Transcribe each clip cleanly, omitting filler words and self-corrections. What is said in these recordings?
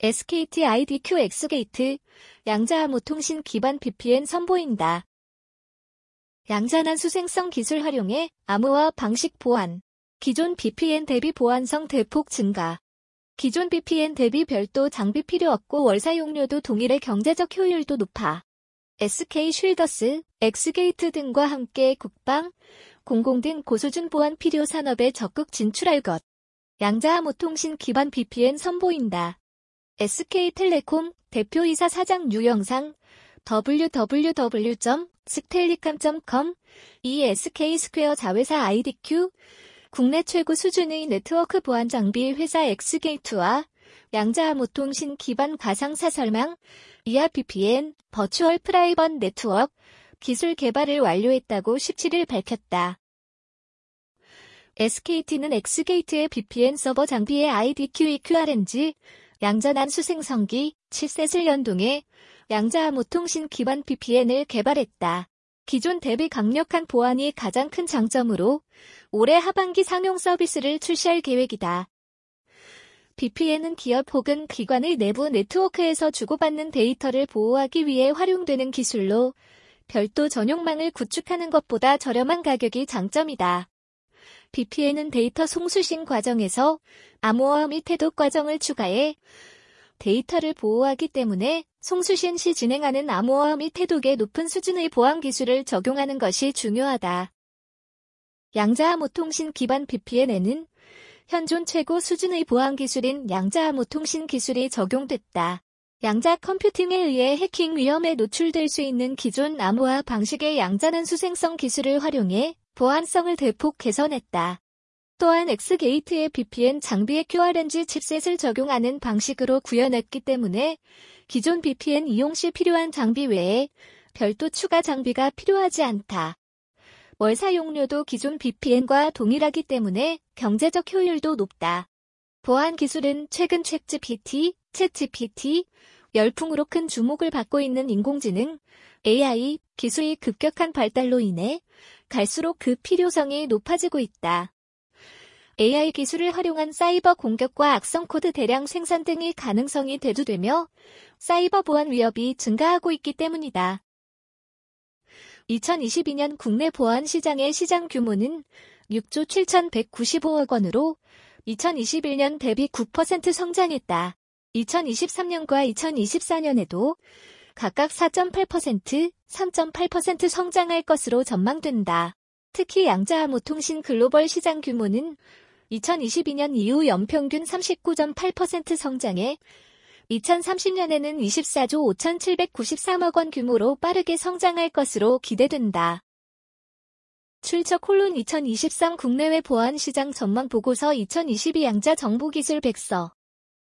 SKT IDQ X게이트, 양자암호통신 기반 VPN 선보인다. 양자난 수생성 기술 활용해 암호화 방식 보안. 기존 VPN 대비 보안성 대폭 증가. 기존 VPN 대비 별도 장비 필요 없고 월 사용료도 동일해 경제적 효율도 높아. SK 쉴더스, X게이트 등과 함께 국방, 공공 등 고수준 보안 필요 산업에 적극 진출할 것. 양자암호통신 기반 VPN 선보인다. SK텔레콤 대표이사 사장 유영상 www.stellicom.com 이 SK스퀘어 자회사 IDQ 국내 최고 수준의 네트워크 보안 장비 회사 X게이트와 양자암호통신 기반 가상사설망 이하 VPN 버추얼 프라이빗 네트워크 기술 개발을 완료했다고 17일 밝혔다. SKT는 X게이트의 VPN 서버 장비의 IDQ EQRNG 양자난 수생성기 칩셋을 연동해 양자암호통신 기반 VPN을 개발했다. 기존 대비 강력한 보안이 가장 큰 장점으로 올해 하반기 상용 서비스를 출시할 계획이다. VPN은 기업 혹은 기관의 내부 네트워크에서 주고받는 데이터를 보호하기 위해 활용되는 기술로 별도 전용망을 구축하는 것보다 저렴한 가격이 장점이다. VPN은 데이터 송수신 과정에서 암호화 및 해독 과정을 추가해 데이터를 보호하기 때문에 송수신 시 진행하는 암호화 및 해독에 높은 수준의 보안 기술을 적용하는 것이 중요하다. 양자암호통신 기반 VPN에는 현존 최고 수준의 보안 기술인 양자암호통신 기술이 적용됐다. 양자 컴퓨팅에 의해 해킹 위험에 노출될 수 있는 기존 암호화 방식의 양자난 수생성 기술을 활용해 보안성을 대폭 개선했다. 또한 X게이트의 VPN 장비에 QRNG 칩셋을 적용하는 방식으로 구현했기 때문에 기존 VPN 이용 시 필요한 장비 외에 별도 추가 장비가 필요하지 않다. 월 사용료도 기존 VPN과 동일하기 때문에 경제적 효율도 높다. 보안 기술은 최근 챗GPT 열풍으로 큰 주목을 받고 있는 인공지능, AI 기술의 급격한 발달로 인해 갈수록 그 필요성이 높아지고 있다. AI 기술을 활용한 사이버 공격과 악성 코드 대량 생산 등의 가능성이 대두되며 사이버 보안 위협이 증가하고 있기 때문이다. 2022년 국내 보안 시장의 시장 규모는 6조 7,195억 원으로 2021년 대비 9% 성장했다. 2023년과 2024년에도 각각 4.8%, 3.8% 성장할 것으로 전망된다. 특히 양자암호통신 글로벌 시장 규모는 2022년 이후 연평균 39.8% 성장해 2030년에는 24조 5,793억 원 규모로 빠르게 성장할 것으로 기대된다. 출처 2023 국내외 보안 시장 전망 보고서 2022 양자 정보기술 백서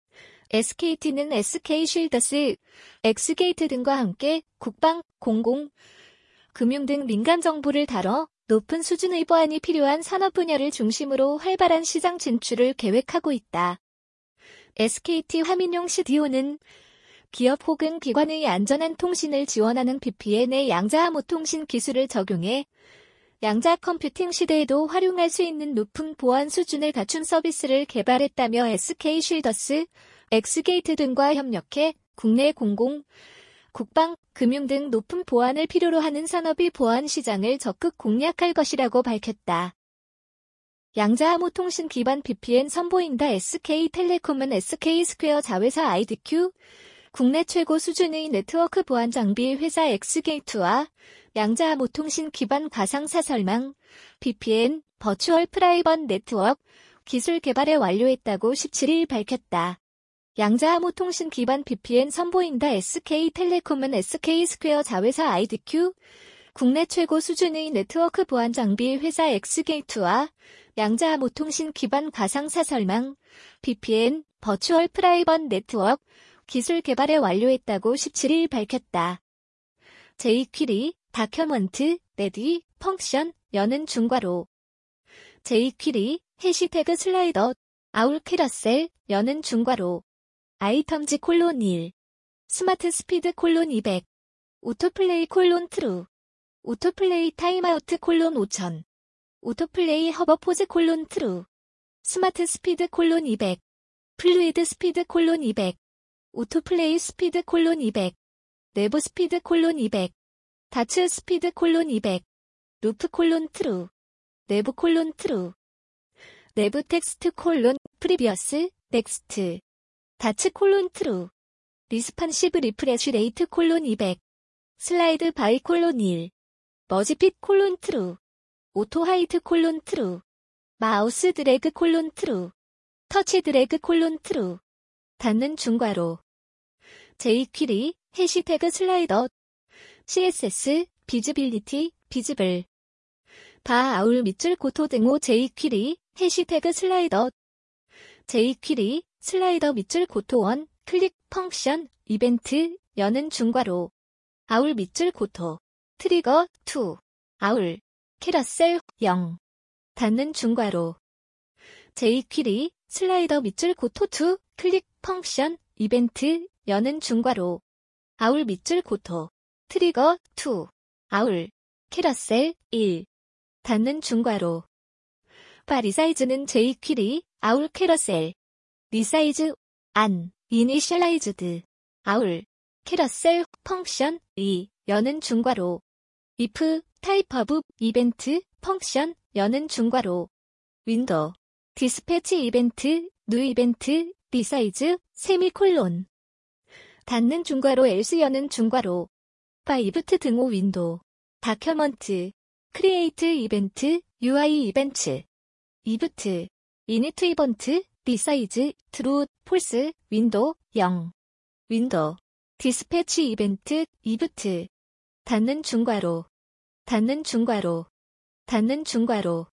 SKT는 SK 쉴더스, X게이트 등과 함께 국방, 공공, 금융 등 민간 정보를 다뤄 높은 수준의 보안이 필요한 산업 분야를 중심으로 활발한 시장 진출을 계획하고 있다. SKT 화민용 CDO는 기업 혹은 기관의 안전한 통신을 지원하는 VPN의 양자암호통신 기술을 적용해 양자 컴퓨팅 시대에도 활용할 수 있는 높은 보안 수준을 갖춘 서비스를 개발했다며 SK 쉴더스, X게이트 등과 협력해 국내 공공, 국방, 금융 등 높은 보안을 필요로 하는 산업의 보안 시장을 적극 공략할 것이라고 밝혔다. 양자암호통신 기반 VPN 선보인다. SK텔레콤은 SK스퀘어 자회사 IDQ, 국내 최고 수준의 네트워크 보안 장비 회사 X게이트와 양자암호통신 기반 가상사설망, VPN, 버추얼 프라이빗 네트워크 기술 개발에 완료했다고 17일 밝혔다. 양자암호통신 기반 VPN 선보인다. SK텔레콤은 SK스퀘어 자회사 IDQ, 국내 최고 수준의 네트워크 보안 장비 회사 X게이트와 양자암호통신 기반 가상사설망, VPN, 버추얼 프라이빗 네트워크 기술 개발에 완료했다고 17일 밝혔다. jQuery, 다큐먼트, 레디, 펑션, 여는 중괄호. jQuery, 해시태그 슬라이더, 아울 캐러셀, 여는 중괄호. 아이텀즈 (1) 스마트 스피드 (200) 오토플레이 (트루) 오토플레이 타임아우트 (5000) 오토플레이 허버포즈 (트루) 스마트 스피드 (200) 플루이드 스피드 (200) 오토플레이 스피드 콜론 200, 내부 스피드 콜론 200, 다츠 스피드 콜론 200, 루프 콜론 트루, 내부 콜론 트루, 내부 텍스트 콜론 프리비어스, 넥스트, 다츠 콜론 트루, 리스판시브 리프레쉬 레이트 콜론 200, 슬라이드 바이 콜론 1, 머지핏 콜론 트루, 오토 하이트 콜론 트루, 마우스 드래그 콜론 트루, 터치 드래그 콜론 트루, 닫는 중괄호, jQuery, 해시태그 슬라이더, CSS, 비즈빌리티, 비즈블, 바 아울 밑줄 고토 등호 jQuery, 해시태그 슬라이더, jQuery, 슬라이더 밑줄 고토 원, 클릭 펑션, 이벤트, 여는 중괄호, 아울 밑줄 고토, 트리거, 2, 아울, 캐러셀, 0, 닫는 중괄호, jQuery, 슬라이더 밑줄 고토 2, 클릭 펑션, 이벤트, 여는 중괄호, 아울 밑줄 고토, 트리거, 2, 아울, 캐러셀, 1, 닫는 중괄호, 바 리사이즈는 jQuery, 아울 캐러셀, 리사이즈, 안, 이니셜라이즈드, 아울, 캐러셀, 펑션, 2, 여는 중괄호, if, 타입 오브, 이벤트, 펑션, 여는 중괄호, 윈도우, 디스패치 이벤트, 뉴 이벤트, 리사이즈, 세미콜론, 닫는 중괄호 else 여는 중괄호, 바 이브트 등호 윈도우, 다큐먼트, 크리에이트 이벤트, UI 이벤트, 이브트, 이니트 이벤트, 리사이즈, 트루, 폴스, 윈도우, 0, 윈도우, 디스패치 이벤트, 이브트, 닫는 중괄호, 닫는 중괄호, 닫는 중괄호,